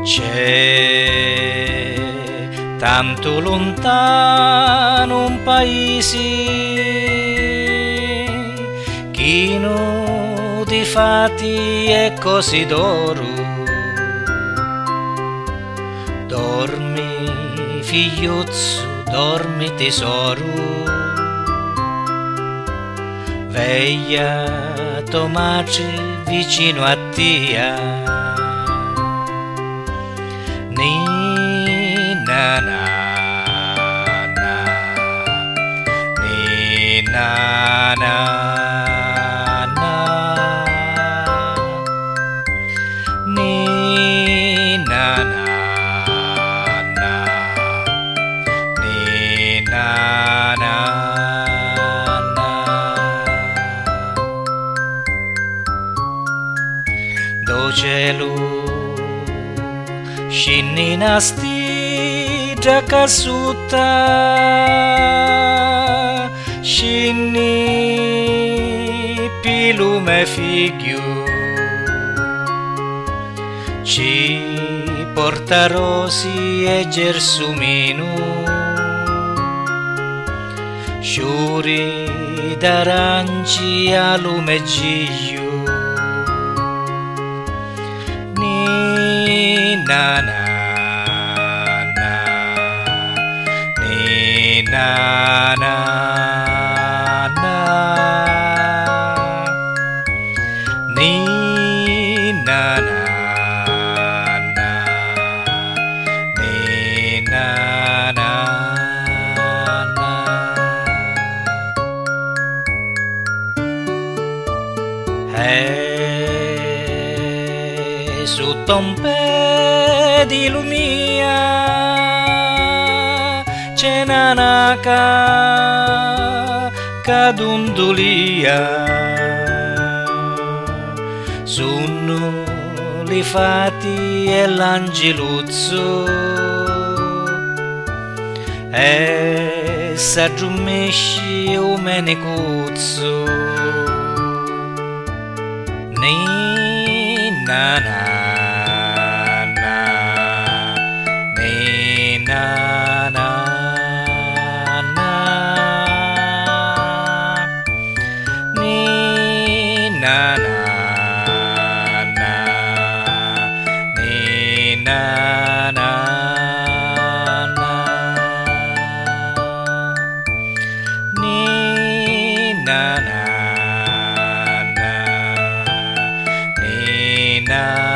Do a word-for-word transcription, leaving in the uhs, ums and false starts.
C'è tanto lontano un paese chino di fatti e così d'oro. Dormi figliuzzo, dormi tesoro, veglia tua madre vicino a te. Nina na na, Nina na na, Nina na na, Nina na na. Do cielo scinni nastidra casuta, scinni pilume figlio, ci porta rosi e gersumino, sciuri d'aranci a lumegiglio. Nina na na, Nina na na, Nina na na, Nina na na. Hey, sotto un pe di lumia c'è nanaka cadundulia, sono li fatti e l'angeluzzo e s'aggiumesci o menecuzzo. Nina na na, Nina na na, Nina na na, Nina na na, Nina na na, Nina.